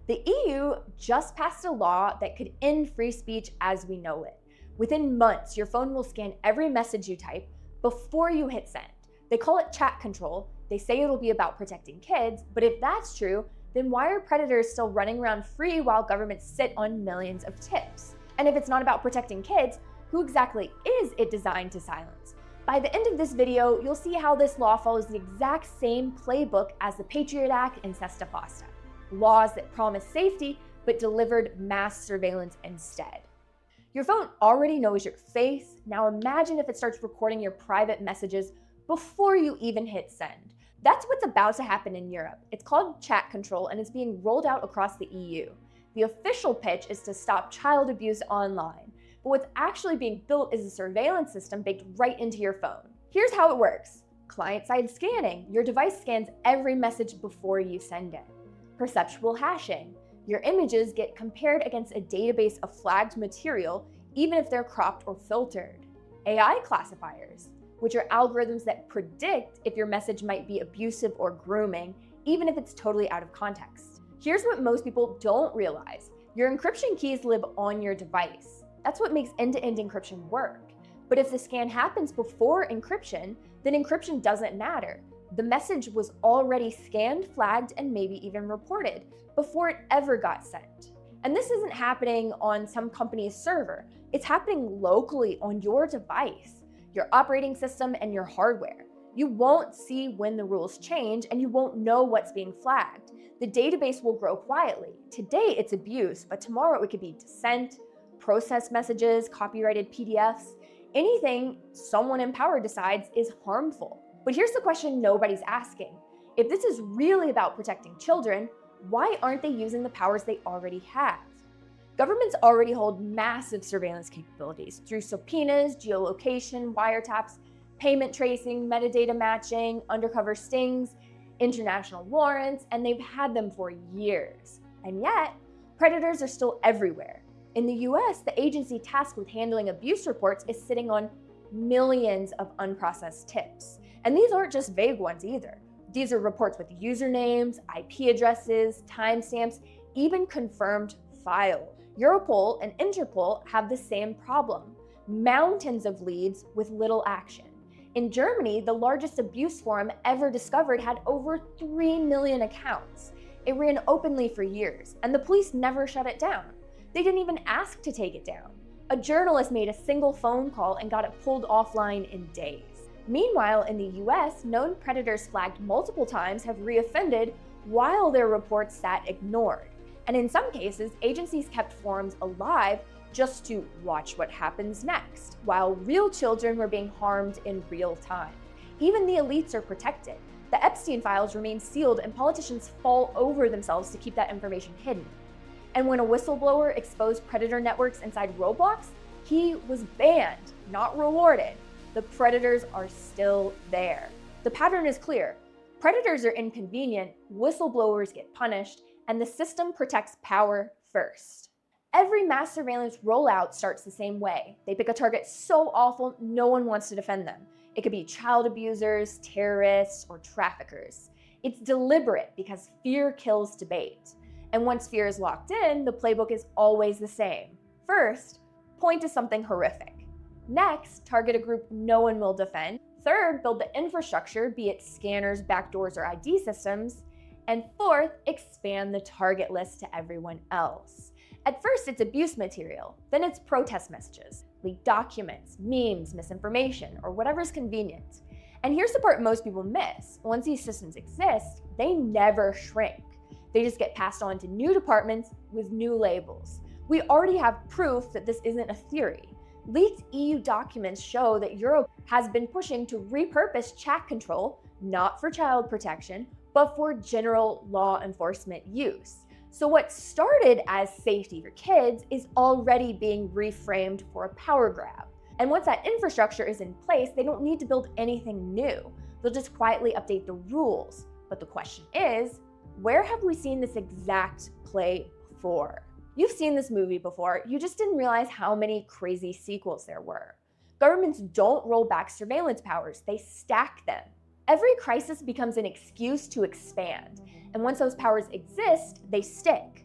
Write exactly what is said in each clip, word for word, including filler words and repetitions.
The E U just passed a law that could end free speech as we know it. Within months, your phone will scan every message you type before you hit send. They call it chat control. They say it'll be about protecting kids, but if that's true, then why are predators still running around free while governments sit on millions of tips? And if it's not about protecting kids, who exactly is it designed to silence? By the end of this video, you'll see how this law follows the exact same playbook as the Patriot Act and Sesta Pasta. Laws that promised safety, but delivered mass surveillance instead. Your phone already knows your face. Now imagine if it starts recording your private messages before you even hit send. That's what's about to happen in Europe. It's called chat control and is being rolled out across the E U. The official pitch is to stop child abuse online, but what's actually being built is a surveillance system baked right into your phone. Here's how it works. Client-side scanning. Your device scans every message before you send it. Perceptual hashing. Your images get compared against a database of flagged material, even if they're cropped or filtered. A I classifiers, which are algorithms that predict if your message might be abusive or grooming, even if it's totally out of context. Here's what most people don't realize. Your encryption keys live on your device. That's what makes end-to-end encryption work. But if the scan happens before encryption, then encryption doesn't matter. The message was already scanned, flagged, and maybe even reported before it ever got sent. And this isn't happening on some company's server. It's happening locally on your device, your operating system, and your hardware. You won't see when the rules change, and you won't know what's being flagged. The database will grow quietly. Today it's abuse, but tomorrow it could be dissent, processed messages, copyrighted P D Fs. Anything someone in power decides is harmful. But here's the question nobody's asking. If this is really about protecting children, why aren't they using the powers they already have? Governments already hold massive surveillance capabilities through subpoenas, geolocation, wiretaps, payment tracing, metadata matching, undercover stings, international warrants, and they've had them for years. And yet, predators are still everywhere. In the U S, the agency tasked with handling abuse reports is sitting on millions of unprocessed tips. And these aren't just vague ones either. These are reports with usernames, I P addresses, timestamps, even confirmed files. Europol and Interpol have the same problem. Mountains of leads with little action. In Germany, the largest abuse forum ever discovered had over three million accounts. It ran openly for years, and the police never shut it down. They didn't even ask to take it down. A journalist made a single phone call and got it pulled offline in days. Meanwhile, in the U S, known predators flagged multiple times have reoffended while their reports sat ignored. And in some cases, agencies kept forums alive just to watch what happens next, while real children were being harmed in real time. Even the elites are protected. The Epstein files remain sealed and politicians fall over themselves to keep that information hidden. And when a whistleblower exposed predator networks inside Roblox, he was banned, not rewarded. The predators are still there. The pattern is clear. Predators are inconvenient, whistleblowers get punished, and the system protects power first. Every mass surveillance rollout starts the same way. They pick a target so awful, no one wants to defend them. It could be child abusers, terrorists, or traffickers. It's deliberate because fear kills debate. And once fear is locked in, the playbook is always the same. First, point to something horrific. Next, target a group no one will defend. Third, build the infrastructure, be it scanners, backdoors, or I D systems. And fourth, expand the target list to everyone else. At first, it's abuse material. Then it's protest messages, leaked documents, memes, misinformation, or whatever's convenient. And here's the part most people miss. Once these systems exist, they never shrink. They just get passed on to new departments with new labels. We already have proof that this isn't a theory. Leaked E U documents show that Europe has been pushing to repurpose chat control, not for child protection, but for general law enforcement use. So what started as safety for kids is already being reframed for a power grab. And once that infrastructure is in place, they don't need to build anything new. They'll just quietly update the rules. But the question is, where have we seen this exact play before? You've seen this movie before, you just didn't realize how many crazy sequels there were. Governments don't roll back surveillance powers, they stack them. Every crisis becomes an excuse to expand, and once those powers exist, they stick.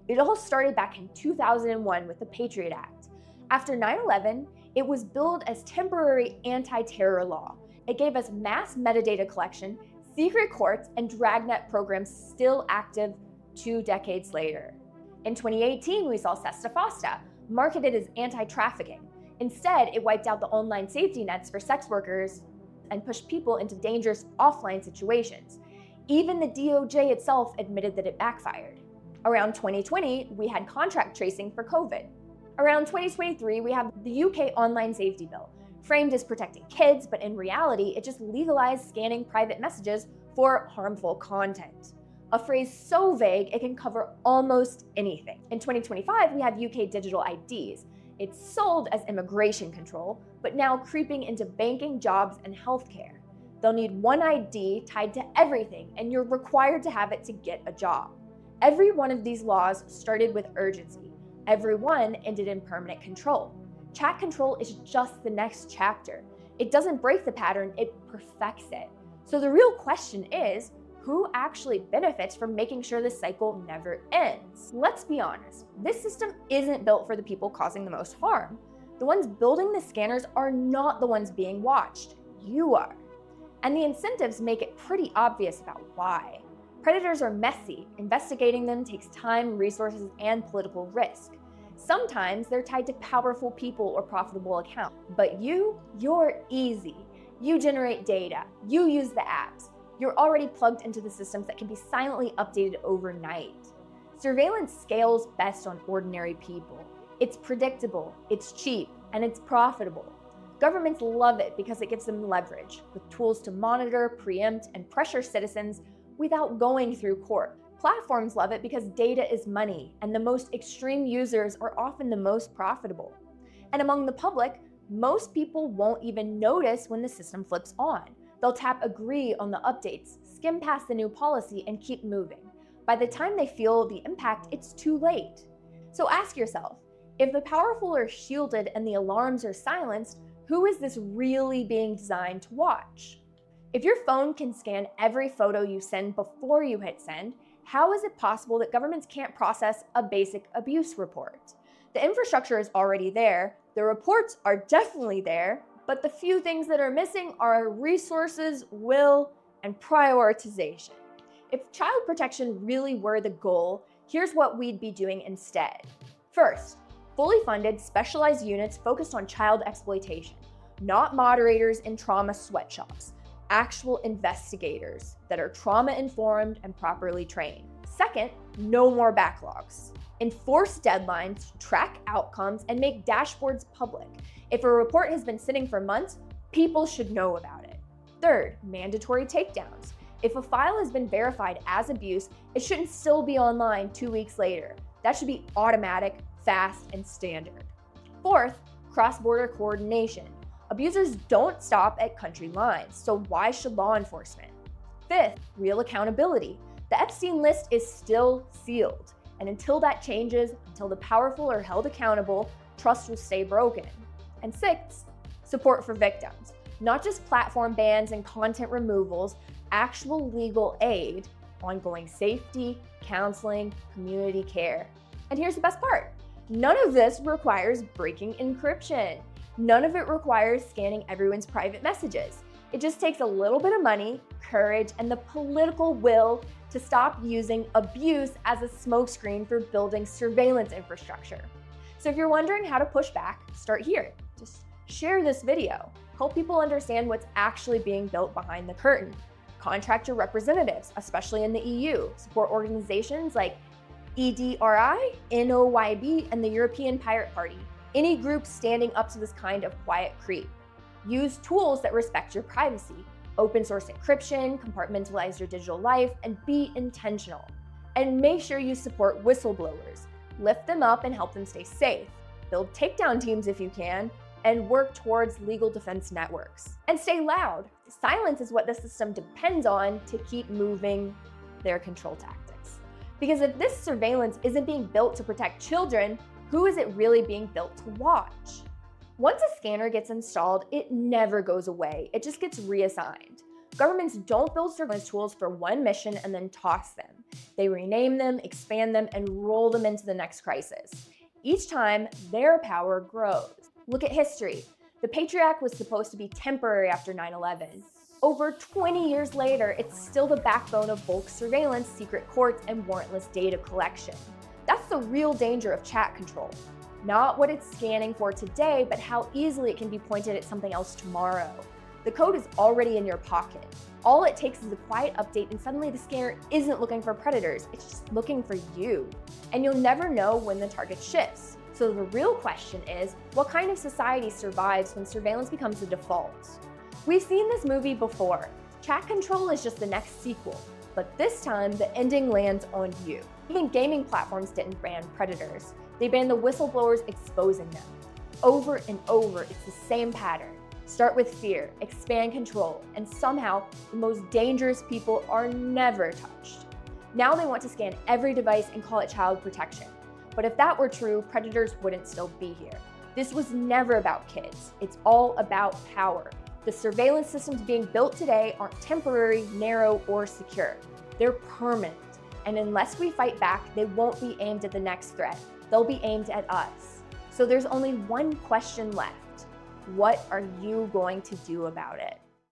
It all started back in two thousand one with the Patriot Act. After nine eleven, it was billed as temporary anti-terror law. It gave us mass metadata collection, secret courts, and dragnet programs still active two decades later. In twenty eighteen, we saw SESTA FOSTA, marketed as anti-trafficking. Instead, it wiped out the online safety nets for sex workers and pushed people into dangerous offline situations. Even the D O J itself admitted that it backfired. Around twenty twenty, we had contract tracing for COVID. Around twenty twenty-three, we have the U K Online Safety Bill, framed as protecting kids, but in reality, it just legalized scanning private messages for harmful content. A phrase so vague, it can cover almost anything. In twenty twenty-five, we have U K digital I Ds. It's sold as immigration control, but now creeping into banking, jobs, and healthcare. They'll need one I D tied to everything, and you're required to have it to get a job. Every one of these laws started with urgency. Every one ended in permanent control. Chat control is just the next chapter. It doesn't break the pattern, it perfects it. So the real question is, who actually benefits from making sure this cycle never ends? Let's be honest, this system isn't built for the people causing the most harm. The ones building the scanners are not the ones being watched. You are. And the incentives make it pretty obvious about why. Predators are messy. Investigating them takes time, resources, and political risk. Sometimes they're tied to powerful people or profitable accounts. But you, you're easy. You generate data. You use the apps. You're already plugged into the systems that can be silently updated overnight. Surveillance scales best on ordinary people. It's predictable, it's cheap, and it's profitable. Governments love it because it gives them leverage, with tools to monitor, preempt, and pressure citizens without going through court. Platforms love it because data is money, and the most extreme users are often the most profitable. And among the public, most people won't even notice when the system flips on. They'll tap agree on the updates, skim past the new policy, and keep moving. By the time they feel the impact, it's too late. So ask yourself, if the powerful are shielded and the alarms are silenced, who is this really being designed to watch? If your phone can scan every photo you send before you hit send, how is it possible that governments can't process a basic abuse report? The infrastructure is already there, the reports are definitely there, but the few things that are missing are resources, will, and prioritization. If child protection really were the goal, here's what we'd be doing instead. First, fully funded specialized units focused on child exploitation, not moderators in trauma sweatshops. Actual investigators that are trauma-informed and properly trained. Second, no more backlogs. Enforce deadlines, track outcomes, and make dashboards public. If a report has been sitting for months, people should know about it. Third, mandatory takedowns. If a file has been verified as abuse, it shouldn't still be online two weeks later. That should be automatic, fast, and standard. Fourth, cross-border coordination. Abusers don't stop at country lines, so why should law enforcement? Fifth, real accountability. The Epstein list is still sealed, and until that changes, until the powerful are held accountable, trust will stay broken. And sixth, support for victims. Not just platform bans and content removals, actual legal aid, ongoing safety, counseling, community care. And here's the best part. None of this requires breaking encryption. None of it requires scanning everyone's private messages. It just takes a little bit of money, courage, and the political will to stop using abuse as a smokescreen for building surveillance infrastructure. So if you're wondering how to push back, start here. Just share this video. Help people understand what's actually being built behind the curtain. Contract your representatives, especially in the E U. Support organizations like E D R I, N O Y B, and the European Pirate Party. Any group standing up to this kind of quiet creep. Use tools that respect your privacy. Open source encryption, compartmentalize your digital life, and be intentional. And make sure you support whistleblowers. Lift them up and help them stay safe. Build takedown teams if you can, and work towards legal defense networks. And stay loud. Silence is what the system depends on to keep moving their control tactics. Because if this surveillance isn't being built to protect children, who is it really being built to watch? Once a scanner gets installed, it never goes away. It just gets reassigned. Governments don't build surveillance tools for one mission and then toss them. They rename them, expand them, and roll them into the next crisis. Each time, their power grows. Look at history. The Patriot Act was supposed to be temporary after nine eleven. Over twenty years later, it's still the backbone of bulk surveillance, secret courts, and warrantless data collection. That's the real danger of chat control. Not what it's scanning for today, but how easily it can be pointed at something else tomorrow. The code is already in your pocket. All it takes is a quiet update and suddenly the scanner isn't looking for predators, it's just looking for you. And you'll never know when the target shifts. So the real question is, what kind of society survives when surveillance becomes the default? We've seen this movie before. Chat control is just the next sequel, but this time the ending lands on you. Even gaming platforms didn't ban predators. They banned the whistleblowers exposing them. Over and over, it's the same pattern. Start with fear, expand control, and somehow the most dangerous people are never touched. Now they want to scan every device and call it child protection. But if that were true, predators wouldn't still be here. This was never about kids. It's all about power. The surveillance systems being built today aren't temporary, narrow, or secure. They're permanent. And unless we fight back, they won't be aimed at the next threat. They'll be aimed at us. So there's only one question left. What are you going to do about it?